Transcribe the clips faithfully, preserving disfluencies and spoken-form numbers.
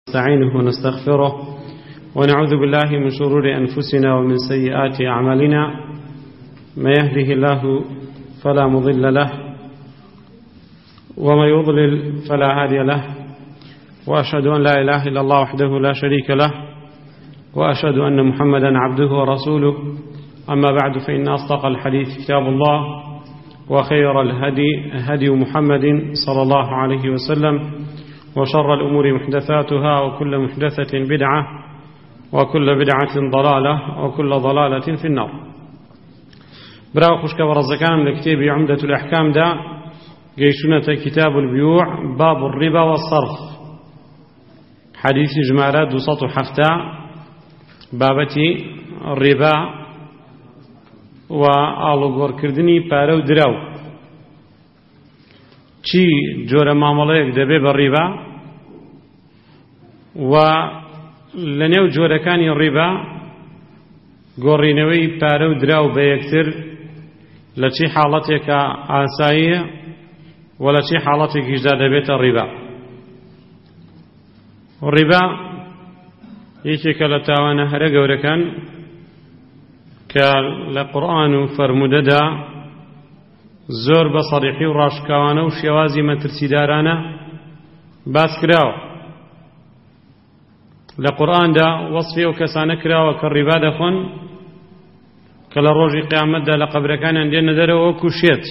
نستعينه ونستغفره ونعوذ بالله من شرور أنفسنا ومن سيئات أعمالنا. ما يهده الله فلا مضل له وما يضلل فلا هادي له، وأشهد أن لا إله إلا الله وحده لا شريك له، وأشهد أن محمدا عبده ورسوله. أما بعد، فإن أصدق الحديث كتاب الله، وخير الهدي هدي محمد صلى الله عليه وسلم، وشر الأمور محدثاتها، وكل محدثة بدعة، وكل بدعة ضلالة، وكل ضلالة في النار. براو خشك ورزكان لكتاب عمدة الأحكام دا قيشونة كتاب البيوع باب الربا والصرف، حديث جمالات دوسط حفتا بابتي الربا وآلوغور كردني بارو دراو. چی جۆرە مامەڵەیەک دەبێ بە ڕیبا، و لە نێو جۆرەکانی ڕیبا گۆڕینەوەی پارە و دراو بە یەکتر لە چی حاڵەتێکە ئاساییە و لە چی حاڵەتێکیشدا دەبێتە ڕیبا. ڕیبا یەکێکە لە تاوانە هەرە گەورەکان کە لە قورئان و فەرموودەدا زۆر بە سەریحی و ڕاشکاوانە و شێوازی مەترسیدارانە باس کراوە. لە قورئاندا وەسفی ئەو کەسانە کراوە کە ڕیبا دەخۆن کە لە ڕۆژی قیامەتدا لە قەبرەکانیان دێنە دەرەوە وەکو شێت،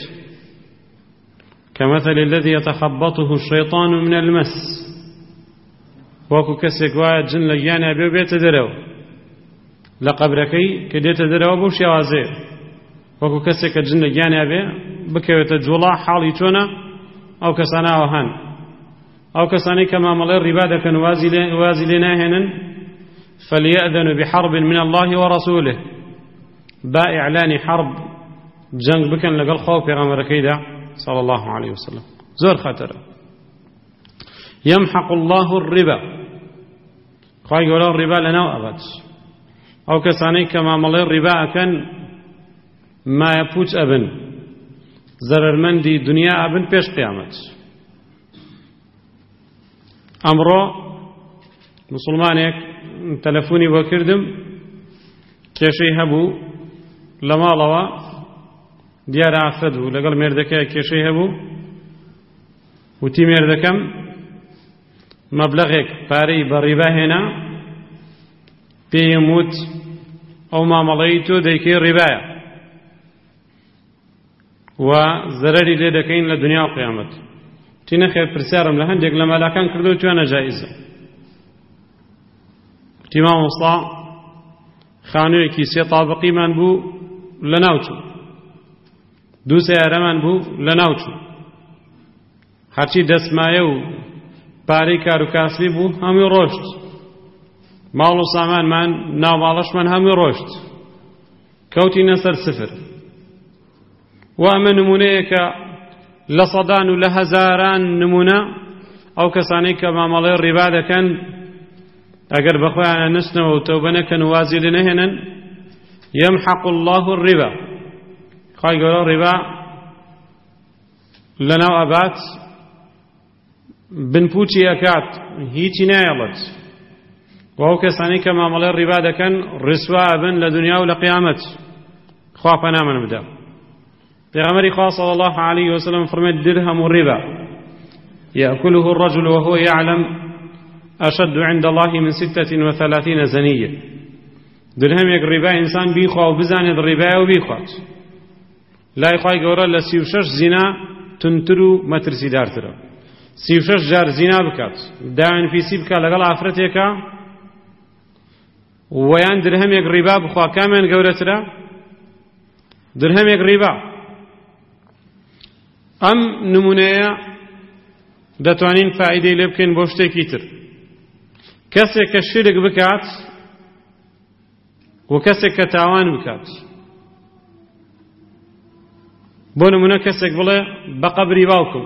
كمثل الذي يتخبطه الشيطان من المس، وەکو کەسێک وایە جن لە گیانە بێ بێتە دەرەوە لە قەبرەکەی کە دێتە دەرەوە بەو شێوازەیە، وەکو کەسێک کە جن لە گیانە بێ بکەوێتە جوڵا حاڵی چۆنە ئەو کەسانەوە هەن. ئەو کەسانەی کە مامەڵەی ڕیبا دەکەن وازی لێ ناهێنن فليأذن بحرب من الله ورسوله، با إعلانی حرب جنگ بکەن لەگەڵ خوا و پێغەمبەرەکەیدا صلى الله عليه وسلم. زۆر خەتەرە. يمحق الله الربا، خوای گەورە ڕیبا لەناو ئەبات. ئەو کەسانەی کە مامەڵەی ڕیبا ئەکەن مایە پوچ ئەبن، زەرەرمەندی دنیا ئەبن پێش قیامەت. ئەمڕۆ موسڵمانێک تەلەفۆنی بۆ کردم، کێشەی هەبوو لە ماڵەوە، دیارە ئافرەت بوو، لەگەڵ مێردەکەی کێشەی هەبوو، وتی مێردەکەم مەبلەغێک پارەی بە ڕیبا هێنا، پێیەم وت ئەو مامەڵەی تۆ دەیکەی ڕیبایە و زەرەری لێ دەکەین لە دنیا و قیامەت. تی نەخێر، پرسیارم لە هەندێک لە مالاکان کردو توانە جائیزە. تی مامۆستا خانوویەکی سێ تابقیمان بوو لە ناوچوو، دوو سەیارەمان بوو لە ناوچوو، هەرچی دەسمایە و پارەی کار و کاسبی بوو هەمووی ڕۆشت، ماڵ و سامانمان ناو ماڵەشمان هەمووی ڕۆشت، کەوتینە سەر سفر. و ئەمە نمونەیەکە لە سەدان و لە هەزاران نمونە ئەو کەسانەی کە مامەڵەی ڕیبا دەکەن ئەگەر بەخۆیانە نستنەوە و تەوبە نەکەن و وازی لێ نەهێنن يمحق الله الربا، خوای گەورە ڕیبا لەناو ئەبات، بنپوچی ئەکات، هیچی نایەڵێت. و ئەو کەسانەی کە مامەڵەی ڕیبا دەکەن ڕسوا ئەبن لە دنیا و لە قیامەت. خوا پەنامان بدە. پیغمبری خوا صلی الله علیه وسلم فرمید درهم الربا يأكله الرجل وهو يعلم أشد عند الله من ستة وثلاثين زنية. درهم یک ریبا انسان بیخوا و بزانید ریبا و بیخوات لا يخوای گەورە لە سی و شەش زینا تونتر و مەترسیدارترە. سی و شەش جار زینا بکات، داوێنفیسی بکات لەگەڵ ئافرەتێکە، ویان درهمێک ریبا بخوا، کامیان گەورەترە؟ درهمێک ریبا. ئەم نمونەیە دەتوانین فائیدەی لێ بکەین بۆ شتێکی تر. کەسێک کە شرک بکات و کەسێک کە تاوان بکات، بۆ نمونە کەسێک بڵێ بە قەبری باوکم،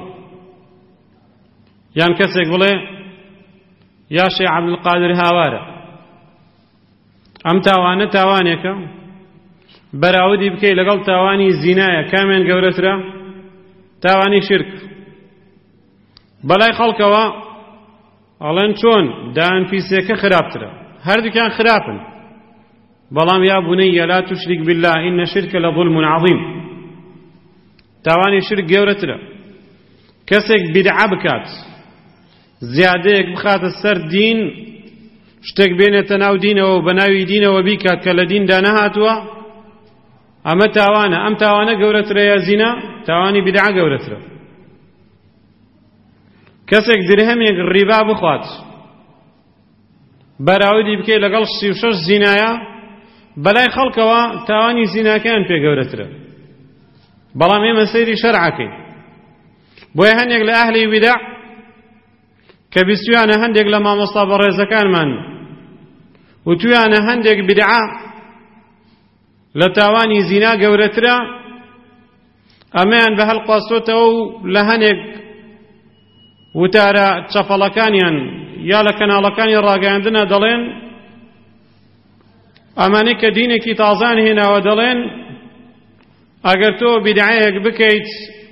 یان کەسێک بڵێ یا شێخ عەبدولقادر هاوارە، ئەم تاوانە تاوانێکە، بەراوردی بکەی لەگەڵ تاوانی زینایە، کامیان گەورەترە؟ تاوانی شرک. بەلای خەڵکەوە ئەڵێن چۆن دان پیسێکە خراپترە هەردووکیان خراپن بەڵام یا بونەیە لا تشرك بالله إن الشرك لظلم عظيم تاوانی شرک گەورەترە کەسێک بیدعە بکات زیادەیەک بخاتە سەر دین شتێک بێنێتە ناو دینەوە و بە ناوی دینەوە بیکات کە لە دیندا نەهاتووە ئەمە تاوانە ئەم تاوانە گەورەترە یا زینا تاوانی بیدعە گەورەترە کەسێک درهەمێک ڕیبا بخوات بەراوردی بکەی لەگەڵ سی و شەش زینایە بەلای خەڵکەوە تاوانی زیناکەیان پێ گەورەترە بەڵام ئێمە سەیری شەرعەکەین بۆیە هەندێک لە ئەهلی بیدع کە بیستویانە هەندێک لە مامۆستا بەڕێزەکانمان و تویانە هەندێک بیدعە لە تاوانی زینا گەورەترە ئەمەیان بە هەڵقواستۆتەوە و لە هەندێک وتارە چەپەڵەکانیان یا لە کەناڵەکانی ڕاگەیاندنە دەڵێن ئەمانەی کە دینێکی تازان هێناوە دەڵێن ئەگەر تۆ بیدعەیەک بکەیت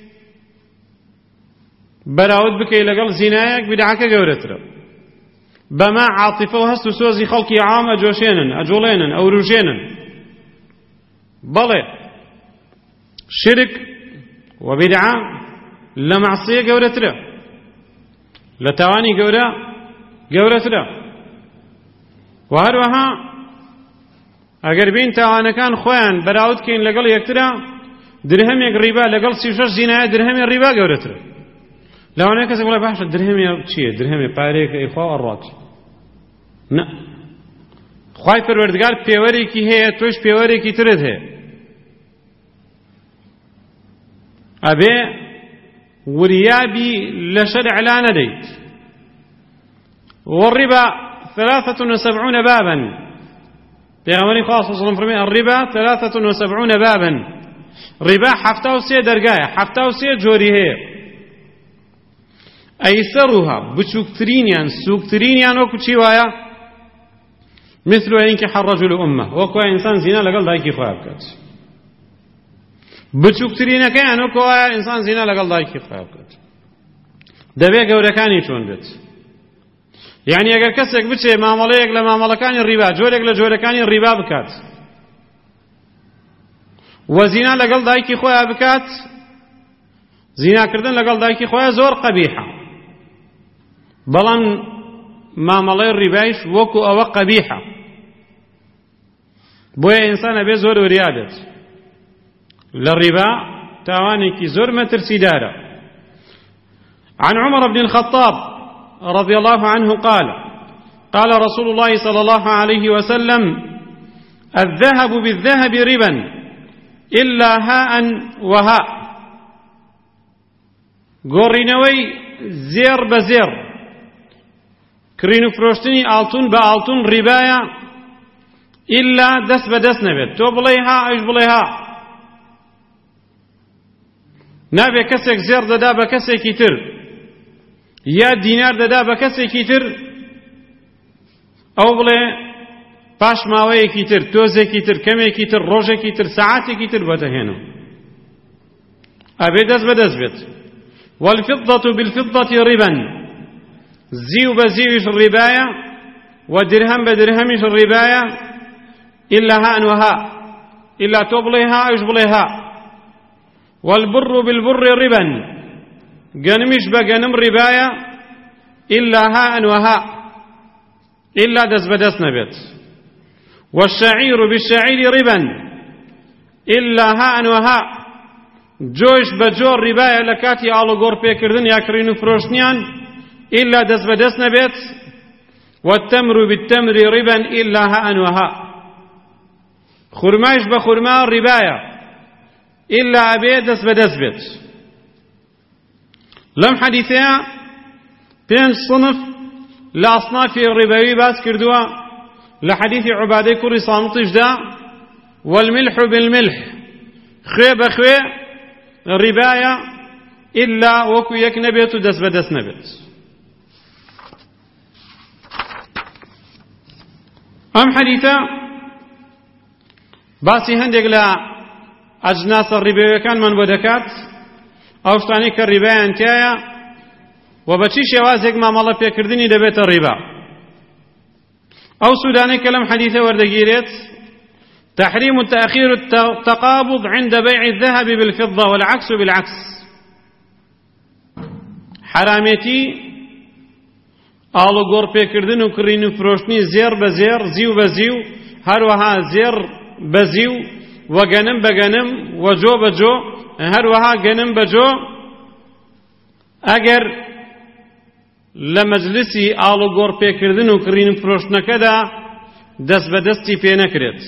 بەراورد بکەیت لەگەڵ زینایەک بیدعەکە گەورەترە بەما عاتیفە و هەست و سۆزی خەڵکی عام ئەجۆشێنن ئەجوڵێنن ئەوروژێنن بەڵێ شرک و بیدعە لە مەعسیە گەورەترە لە تاوانی گەورە گەورەترە و هەروەها ئەگەر بین تاوانەکان خۆیان بەراورد بکەین لەگەڵ یەکترە درهەمێک ڕیبا لەگەڵ سی و شەش زینایە درهەمێک ڕیبا گەورەترە لەوانەیە کەسێک بڵێ باشە درهەمێ چییە درهەمێ پارەیەکە ئەیخوا ئەڕاتی نە خوای پەروەردگار پێوەرێکی هەیە تۆش پێوەرێکی ترت هەیە ئەبێ وریابی لە شەرع لا نەدەیت والربا ثلاثة وسبعون بابا پیغمبری خاص صلی الله علیه و سلم الربا ثلاثة وسبعون بابا ربا حفتا و سێ دەرگایە حفتا و سێ جۆری هەیە ئەیسەڕها بچووکترینیان سووکترینیان وەکو چی وایە مثل ينكح الرجل أمه وەکو ئینسان زینا لەگەڵ دایکی خۆیان بکات بچووکترینەکەیان وەکو ئینسان زینا لەگەڵ دایکی خۆیان بکات دەبێ گەورەکانی چۆن بێت یعنی ئەگەر کەسێک بچێ مامەڵەیەک لە مامەڵەکانی ڕیبا جۆرێک لە جۆرەکانی ڕیبا بکات و زینا لەگەڵ دایکی خۆیان بکات زیناکردن لەگەڵ دایکی خۆیان زۆر قەبیحە بەڵام مامەڵەی ڕیبایش وەکو ئەوە قەبیحە بۆیە ئینسان ئەبێ زۆر وریا بێت لە ڕیبا تاوانێکی زۆر مەترسیدارە عن عمر بن الخطاب رضي الله عنه قال قال رسول الله صلى الله عليه وسلم الذهب بالذهب ربا إلا هاء وهاء گۆڕینەوەی زێر بە زێر کرین و فرۆشتنی ئاڵتون بە ئاڵتون ڕیبایە ئیلا دەست بە دەست نەبێت تۆ بڵێ ها ئەوش بڵێ ها نابێت کەسێک زێر دەدا بە کەسێکی تر یا دینار دەدا بە کەسێکی تر ئەو بڵێ پاش ماوەیەکی تر تۆزێکی تر کەمێکی تر ڕۆژێکی تر سەعاتێکی تر بەدەهێنم ئەبێ دەست بە دەست بێت والفضة بالفضة ربا زيو بزيوش الرباية ودرهم بدرهمش الرباية إلا هاء وهاء إلا تبليها يشبليها والبر بالبر ربا قنمش بقنم رباية إلا هاء وهاء إلا دس بدس نبت والشعير بالشعير ربا إلا هاء وهاء جۆش بە جۆر ڕیبایە لە کاتی ئاڵوگۆڕ پێکردن یا کڕین و فرۆشتنیان ئیلا دەست بە دەست نەبێت والتەمر بالتەمر ربا إلا هاء وهاء خورمایش بە خورما ڕیبایە ئیلا ئەبێ دەست بە دەست بێت لەم حەدیثەیە پێنج صنف لە ئەصنافی ڕیبەوی باس کردووە لە حەدیثی عوبادەی کوڕی سامتیشدا والملح بالملح خوێ بە خوێ ڕیبایە ئیلا وەکو یەک نەبێت و دەست بە دەست نەبێت ئەم حەدیثە باسی هەندێک لە ئەجناسە ڕیبەویەکانمان بۆ دەکات ئەو شتانەی کە ڕیبایان تایە و بەچی شێوازێک مامەڵە پێکردنی دەبێتە ڕیبا. ئەو سوودانەی کە لەم حەدیثە وەردەگیرێت تحريم تأخير التقابض عند بيع الذهب بالفضة والعكس بالعكس. حرامێتی ئاڵوگۆڕ پێکردن و کڕین و فرۆشتنی زێر بە زێر، زیو بە زیو، هەروەها زێر بە زیو و گەنم بە گەنم و جۆ بە جۆ، هەروەها گەنم بە جۆ، ئەگەر لە مەجلسی ئاڵوگۆڕ پێکردن و کڕین و فرۆشتنەکەدا دەست بە دەستی پێ نەکرێت.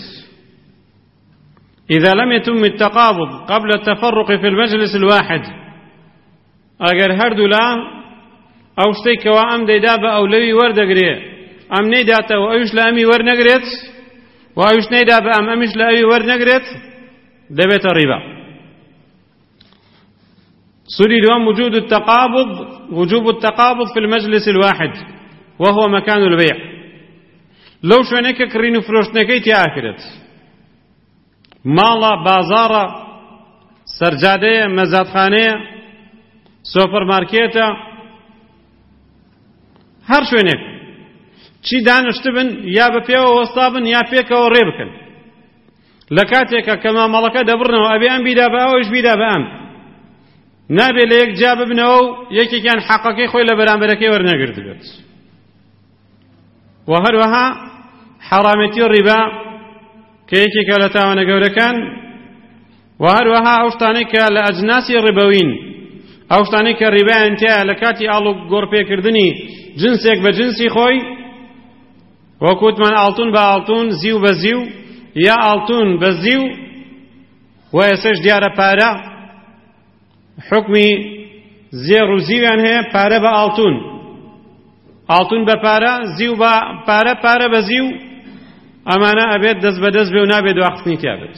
إذا لم يتم التقابض قبل التفرق في المجلس الواحد، أجر هردو لا أو شتيك وأم ديدا بأولوي وردقري أم نيداتا وأيش لأمي ورنقريت وأيش نيدا بأم أمش لأمي ورنقريت دبيت الربا. سريد وجود التقابض وجوب التقابض في المجلس الواحد وهو مكان البيع. لو شوينك كرين فروشتنكي تياكرت ماڵە، بازاڕە، سەرجادەیە، مەزادخانەیە، سۆپەرمارکێتە، هەر شوێنێک چی دانیشت بن یا بە پێوە وەستا بن یا پێکەوە ڕێ بکەن. لە کاتێکە کە مامەڵەکە دەبڕنەوە ئەبێ ئەم بیدا بە ئەوەش بیدا بە ئەم، نابێت لە یەک جا ببنەوە و یەکێکیان حەقەکەی خۆی لە بەرامبەرەکەی وەرنەگرت بێت. و هەروەها حەرامەتی ڕیبا کە یەکێکە لە تاوانە گەورەکان، و هەروەها ئەو شتانەی کە لە ئەجناسی ڕیبەوین، ئەو شتانەی کە ڕیبایان تایە لە کاتی ئاڵو گۆڕپێکردنی جنسێک بە جنسی خۆی، وەکوتمان ئاڵتون بە ئاڵتون، زیو بە زیو، یا ئاڵتون بە زیو، و ئێسش دیارە پارە حکمی زێڕ و زیویان هەیە، پارە بە ئاڵتون، ئاڵتون بە پارە، زیو بە پارە، پارە بە زیو، ئەمانە ئەبێت دەست بە دەست بێ و نابێت دواخستنی تیابێت.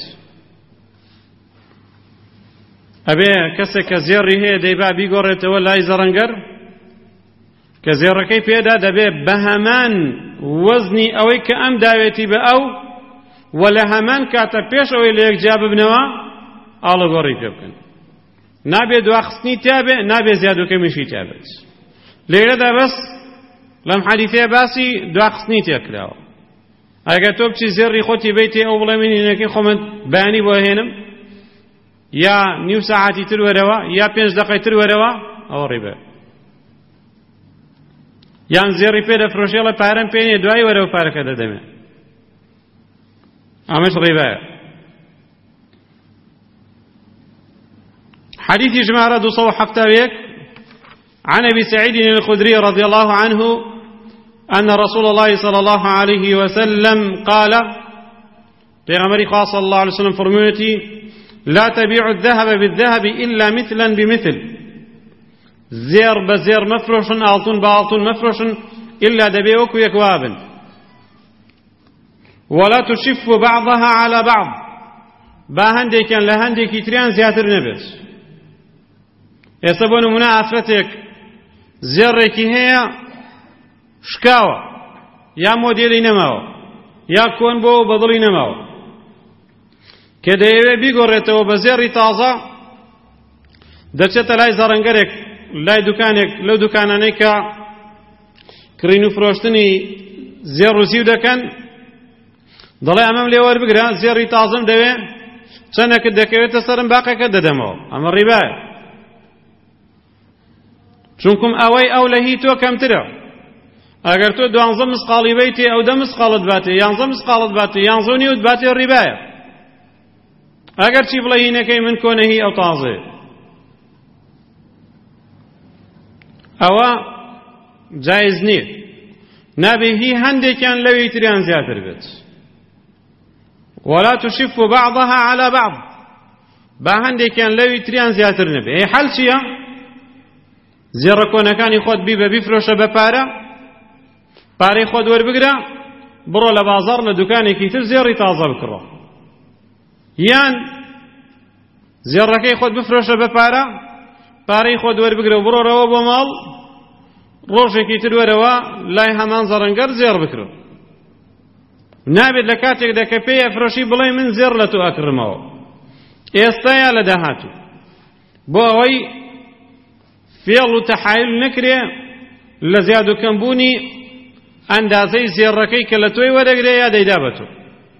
ئەبێ کەسێک کە زێڕی هەیە دەیبا بیگۆڕێتەوە لای زەڕەنگەر کە زێڕەکەی پێدا دەبێت بە هەمان وەزنی ئەوەی کە ئەم داوێتی بە ئەو و لە هەمان کاتە پێش ئەوەی لە یەکجا ببنەوە ئاڵوگۆڕی پێ بکەن. نابێت دواخستنی تیابێ، نابێت زیادوکەمیشی تیابێت. لێرەدا بەس لەم حەدیثەیە باسی دواخستنی تێکراوە. ئەگەر تۆ بچی زێڕی خۆتی بیتی ئەو بڵێ من هینەکەی خۆمت بەیانی بۆ هێنم، یا نیو ساعتی تر وەرەوە، یا پێنج دەقەی تر وەرەوە، ئەوە ڕیبە. یان زێڕی پێ دەفرۆشێ لە پارەم پێ نییە، دوای وەرەوە پارەکە دەدەمێ، ئەمەش ڕیبەیە. حديث جماعة دو صو حفتاويك عن أبي سعيد الخدري رضي الله عنه أن رسول الله صلى الله عليه وسلم قال پیغمبر خاص صلى الله عليه وسلم فرموتي لا تبيع الذهب بالذهب إلا مثلا بمثل، زير بزير مفروش، ألطون بألطون مفروش، إلا دبيوك يكواب، ولا تشف بعضها على بعض، با هندي كان لهندي كيتريان زياتر نبت. يسبون منا أفرتك زيركي هي شكاوة يا موديلي نماو يا كون بو بضلي نماو كده يبي بيقرته بزيري تازة دچت لاي زرنگرك لاي دكانك لو دكانانك كرينو فروشتني زير وزيو دكان ضل أمام لي ور بقرا زيري تازم دوي سنك دكويت سرم باقي كده دمو أما الربا چونكم أوي أولهي تو كم ترى اگر تو دوانزە مسقاڵی بیتی ئەو دە مسقاڵت باتێ، یانزە مسقاڵت باتێ، یانزە نیوت باتێ، ڕیبایە. ئەگەر چی بڵێ هینەکەی من کۆنەهی ئەو تازێ، ئەوە جایز نییە. نابێ هی هەندێکیان لەوی تریان زیاتر بێت. ولا تشف بعضها على بعض، با هەندێکیان لەوی تریان زیاتر نەبێ. ئەی حەل چییە؟ زێڕە کۆنەکانی خۆت بی بە بیفرۆشە بە پارە، پارەی خۆت وەربگرە بڕۆ لە بازاڕ لە دوکانێکی تر زێڕی تازە بکڕۆ، یان زێڕەکەی خۆت بفرۆشە بە پارە، پارەی خۆت وەربگرە و بڕۆرەوە بۆ ماڵ، ڕۆژێکی تر وەرەوە لای هەمان زەڕەنگەر زێڕ بکرۆ. نابێت لە کاتێکدا کە پێی ئەفرۆشی بڵێ من زێڕ لە تۆ ئەکڕمەوە، ئێستا یا لە داهاتوو، بۆ ئەوەی فێڵ و تەحایل نەکرێ لە زیاد و کەمبوونی ئەندازەی زێڕەکەی کە لە تۆی وەرەگرێ یا دەیدا بە تۆ.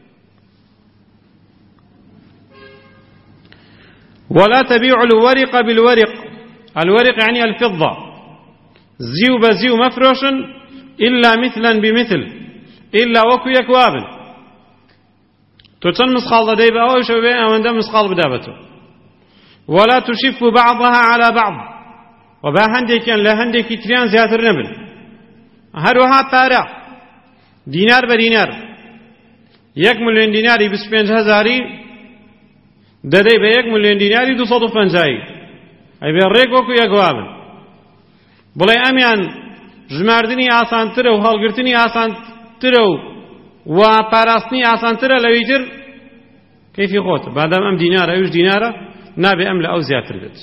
ولا تبيع الورق بالورق، الورق يعني الفضة، زيو بزيو مفروش إلا مثلا بمثل، إلا وكو يكوابن تو چەند مسخال دەدەی بە ئەوەی شەو بێ ئەوەندە مسخال بدا بە تۆ. ولا تشف بعضها على بعض، و با هەندێکیان لە هەندێکی تریان زیاتر نەبن. هەروەها پارە دینار بە دینار، یەک ملیۆن دیناری بیست و پێنج هەزاری دەدەی بە یەک ملیۆن دیناری دوو سەد و پەنجایی، ئەیبێ ڕێک وەکو یەکوابن. بڵێ ئەمیان ژماردنی ئاسانترە و هەڵگرتنی ئاسانترە و و پاراستنی ئاسانترە لەوەی تر، کەیفی خۆتە. بادام ئەم دینارە ئەوش دینارە، نابێ ئەم لە ئەو زیاتر بێت،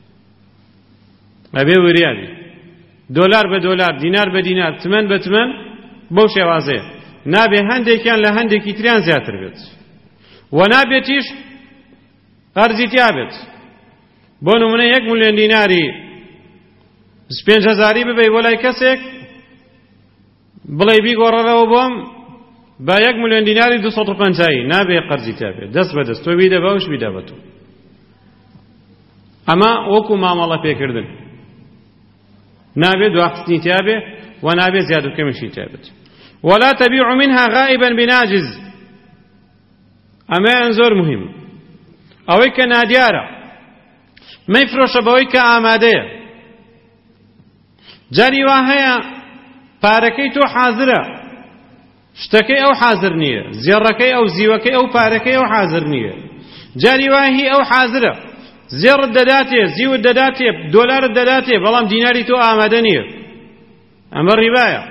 ئەبێ وریابی دۆلار بە دۆلار، دینار بە دینار، تمەن بە تمەن، بەو شێوازەیە. نابێ هەندێکیان لە هەندێکی تریان زیاتر بێت، و نابێتیش قەرزی تیا بێت. بۆ نمونە یەک ملیۆن دیناری بیست و پێنج هەزاری ببەی بۆ لای کەسێک، بڵێ بیگۆڕەرەوە بۆم با یەک ملیۆن دیناری دوو سەد و پەنجایی، نابێ قەرزی تیا بێت، دەست بەدەست تۆ بیدە بەوش بیدە بە تۆ. ئەمە وەکو مامەڵە پێکردن، نابێ دواخستنی تیا بێ و نابێ زیاد و کەمیشی تیا بێت. ولا تبيع منها غائبا بناجز، ئەمەیان زۆر مهم، ئەوەی کە نادیارە مەیفرۆشە بەوەی کە ئامادەیە. جاری وا هەیە پارەکەی تۆ حازرە، شتەکەی ئەو حازر نییە، زێڕەکەی ئەو زیوەکەی ئەو پارەکەی ئەو حازر نییە. جاری وا هی ئەو حازرە، زێڕت دەداتێ، زیوت دەداتێ، دۆلارت دەداتێ، بەڵام دیناری تۆ ئامادە نییە، ئەمە ڕیبایە.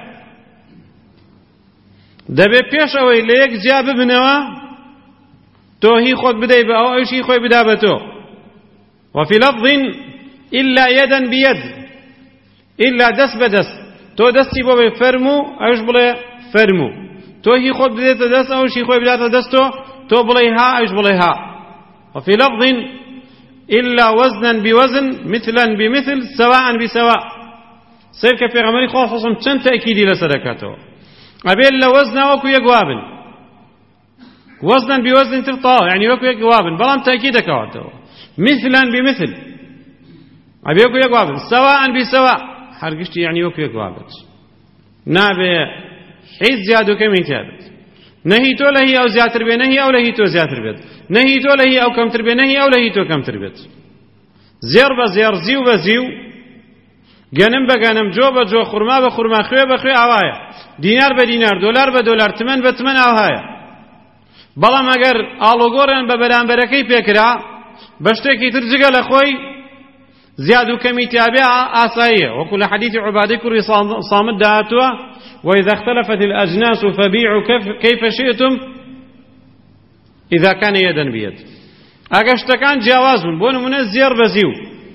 دەبێت پێش ئەوەی لە یەک جیا ببنەوە تۆ هی خۆت بدەی بە ئەو، ئەوشی خۆی بدا بە تۆ. وفي لفظ إلا يدا بيد، إلا دەست بە دەست، تۆ دەستی بۆ بێ فەرمو، ئەوش بڵێ فەرمو، تۆ هی خۆت بدێتە دەست، ئەوشی خۆی بداتە دەست، تۆ تۆ بڵێ ها، ئەوش بڵێ ها. وفي لفظ إلا وزنا بوزن مثلا بمثل سواء بسواء. سير کە پێغەمبەری خوا حەسم چەند تەئکیدی لەسەر دەکاتەوە، ئەبێت لە وەزنا وەکو یەکوابن، وزنا بوزن تر تاوە، یعنی وەکو یەکوابن، بەڵام تەئکید دەکاتەوە. مثلا بمثل ئەبێ وەکو یەکوابن، سواء بسواء هەرگشتی یعنی وەکو یەکوابێت، نابێ هیچ زیاد و کەمی تیا بێت. نەهی تۆ لە هی ئەو زیاتر بێ، نەهی ئەو لە هی تۆ زیاتر بێت، نەهی تۆ لە هی ئەو کەمتر بێ، نەهی ئەو لە هی تۆ کەمتر بێت. زێڕ بە زێڕ، زیو بە زیو، گەنم بە گەنم، جۆ بە جۆ، خورما بە خورما، خوێ بە خوێ ئاوایە، دینار بە دینار، دۆلار بە دۆلار، تمەن بە تمەن ئاوهایە. بەڵام ئەگەر ئاڵۆگۆڕیان بە بەرامبەرەکەی پێکرا بە شتێکی تر جگە لە خۆی زیاد و کەمی تیابێ ئاساییە، وەکو لە حەدیثی عوبادەی کوڕی صامت داهاتووە: وإذا اختلفت الأجناس فبيعوا كيف شئتم إذا كان يدا بيد. ئەگەر شتەکان جیاواز بوون، بۆ نمونە زێڕ بە زیو،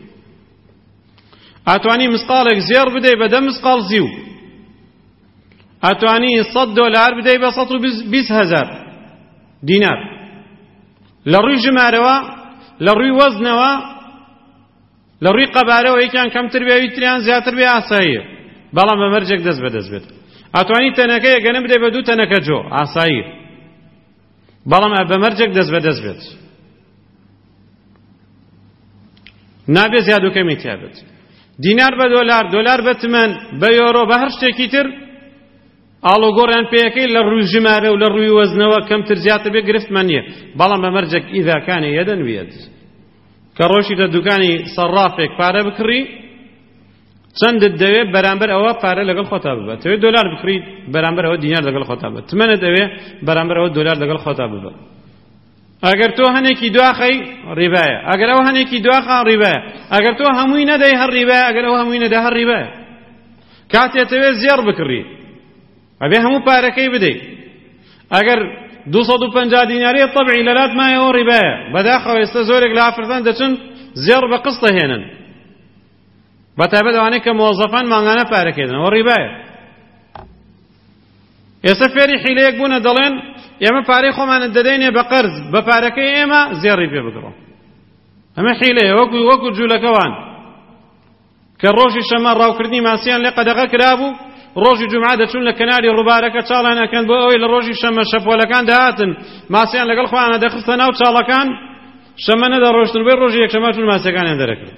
ئەتوانی مسقالێک زێڕ بدەی بە دە مسقال زیو، ئەتوانی سەد دۆلار بدەی بە سەد و بیست هەزار دینار. لە ڕووی ژمارەوە، لە ڕووی وەزنەوە، لە ڕووی قەبارەوە یەکیان کەمتر بێ، یەکیان زیاتر بێ، ئاساییە، بەڵام بە مەرجێک دەست بەدەست بێت. ئەتوانی تەنەکەی گەنم بدەی بە دوو تەنەکە جۆ، ئاساییە، بەڵام بە مەرجێک دەست بەدەست بێت، نابێ زیاد و کەمی تیا بێت. دینار بە دۆلار، دۆلار بە تمەن، بە یۆرۆ، بە هەر شتێکی تر ئاڵۆگۆڕیان پێیەکەی لە ڕووی ژمارە و لە ڕووی وەزنەوە کەمتر زیاتر بێ گرفتمان نییە، بەڵام بە مەرجێک ئیذا کان یەدەن بێت. کە ڕۆیشتە دوکانی سەرافێک پارە بکڕی، چەندت دەوێت بەرامبەر ئەوە پارە لەگەڵ خۆتا ببە. دەوێت دۆلار بکڕی، بەرامبەر ئەوە دینار لەگەڵ خۆتا ببە. تمەنت دەوێت، بەرامبەر ئەوە دۆلار لەگەڵ خۆتا ببە. ئەگەر تۆ هەنێکی دواخەی ڕیبایە، ئەگەر ئەو هەنێکی دواخە ڕیبایە، ئەگەر تۆ هەمووی نەدەی هەر ڕیبایە، ئەگەر ئەو هەمووی نەدا هەر ڕیبایە. کاتێتەوێت زێڕ بکڕی، ئەبێ هەموو پارەکەی بدەیت. ئەگەر دوو سەد و پەنجا دیناریە تەبعی لەلات مایەوە ڕیبایە. بەداخەوە ئێستا زۆرێک لە ئافرەتان دەچن زێڕ بە قسط دەهێنن، بەتایبەت ئەوانەی کە مۆزەفان ماڵانە پارەکەی ئەوە ڕیبایە. ئێستا فێری حیلەیەک بوونە، دەڵێن ئێمە پارەی خۆمانت دەدەینێ بە قەرز، بە پارەکەی ئێمە زێڕی پێ بگڕۆ. ئەمە حیلەیە، وەکو وەکو جوولەکەوان کە ڕۆژی شەمە ڕاوکردنی ماسییان لێ قەدەغە کرابوو، ڕۆژی جومعە دەچون لە کەناری ڕووبارەکە چاڵیان ئەکەن بۆ ئەوەی لە ڕۆژی شەمە شەپۆلەکان دەهاتن ماسییان لەگەڵ خۆیانە دەخستە ناو چاڵەکان، شەمە نەدەڕۆشتن بێ ڕۆژی یەکشەمە چون ماسیەکانیان دەرەکرد.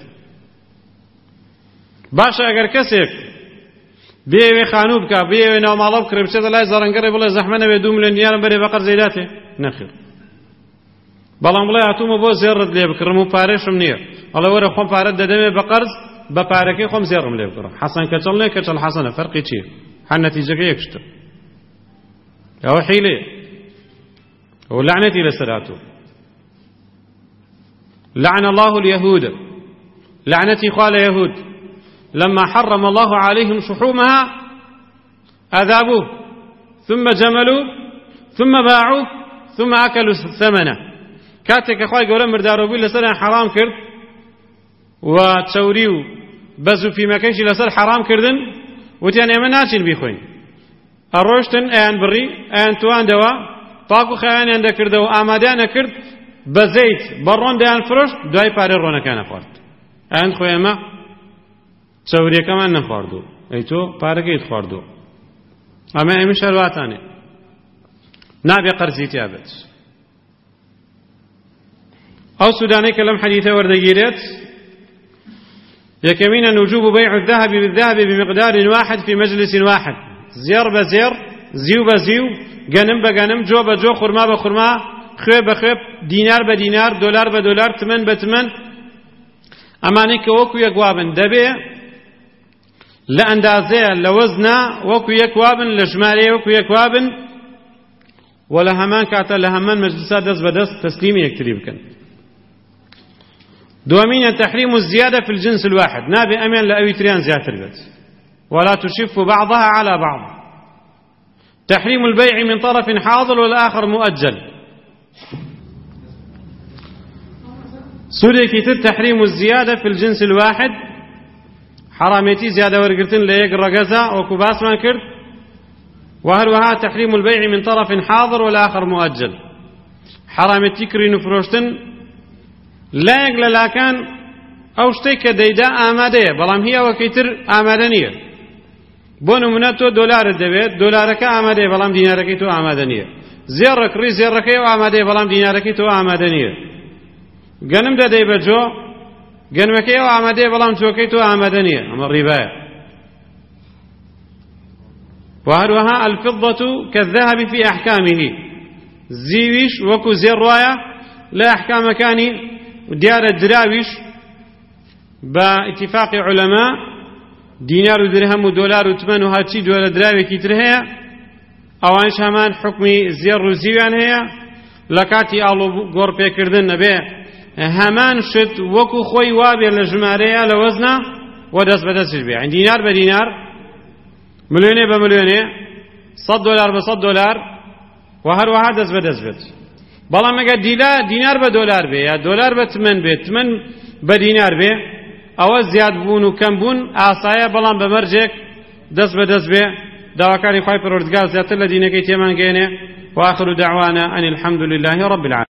باشە ئەگەر کەسێک بێوێ خانوو بکە، بێوێ ناوماڵە بکڕێ، بچێتە لای زەڕەنگەڕێ بڵێ زەحمە نەبێ دوو ملیۆن دیارم بەرێ بە قەرز دەیداتێ؟ نەخێر. بەڵام بڵێ هاتوومە بۆ زێڕت لێ بکڕم و پارێشم نییە، ئەڵێ وەرە خۆم پارەت دەدەمێ بە قەرز، بە پارەکەی خۆم زێڕم لێ بکڕم. حەسەن کەچەڵ نێ کەچەڵ حەسەنە، فەرقی چییە؟ هەر نەتیجەکە یەکشتە. ئەوە حیلەیە، ئەوە لعنەتی لەسەر هاتووە. لعن الله اليهود، لعنتي قال يهود لما حرم الله عليهم شحومها أذابوه ثم جملوا ثم باعوه ثم أكلوا ثمنه. كاتك أخوي قولوا مردارو بي لسر حرام كرد وتشوريو بزو في مكانش لسر حرام كردن وتيان يمن ناچين بيخوين الروشتن ايان بري ايان توان دوا طاقو خيان ينده كرده وآمادان كرد بزيت برون ديان فروش دواي پاري رونا كان خورد ايان خويا ما تشوريه كمان نخوردو اي تو پاركيت خوردو اما ايمن شرواتاني نابي قرزي تيابت او سوداني كلام حديثة وردقيرات يكمين وجوب بيع الذهب بالذهب بمقدار واحد في مجلس واحد، زير بزير زيو بزيو غنم بغنم جو بجو خرما بخرما خوي بخوي دينار بدينار دولار بدولار تمن بتمن اماني كوكو يقوابن دبي لأندازه لوزنا وكو يكوابن لجمالي وكو يكوابن ولا همان كاتا لهمان مجلسات دست بدست تسليمي يكتريب كن. دوامين تحريم الزيادة في الجنس الواحد، نابي أمين لأوي تريان زيادة البيت ولا تشف بعضها على بعض. تحريم البيع من طرف حاضر والآخر مؤجل. سوري كتب تحريم الزيادة في الجنس الواحد، حراميتي زيادة ورقرتن ليك رقزة وكباس ما كرت، وهروها تحريم البيع من طرف حاضر والآخر مؤجل. حراميتي كرين فروشتن لا يقل لكن أو شتيك ديدا آماده بلام هي وكيتر آماده نية بون مناتو دولار الدبيت دولارك آماده بلام دينارك تو آماده نية زيرك ري زيرك يو آماده بلام دينارك تو آماده نية غنم دا دي بجو غنمك يو آماده بلام جوكي تو آماده نية أما الرباية. وهروها الفضة كالذهب في أحكامه، زيويش وكو زير رواية لا أحكام كاني وديار الدراويش باتفاق علماء دينار ودرهم ودولار وثمن وهاتشي دولار دراوي كيترهيا اوانش همان حكمي زير وزيوان هيا لكاتي آلو غور بيكردن نبي همان شت وكو خوي وابير لجماريا لوزنا ودس بدس البيع يعني دينار بدينار مليوني بمليوني صد دولار بصد دولار وهر واحد دس بدس بد بەڵام ئەگەر دینار بە دۆلار بێ یا دۆلار بە تمەن بێ تمەن بە دینار بێ ئەوە زیاد بوون و کەم بوون ئاسایە، بەڵام بە مەرجێک دەست بە دەست بێ داواکاری خوای پەروەردگار زیاتر لە دینەکەی تێمانگەێنێ. وآخر دعوانا أن الحمد لله رب العالمين.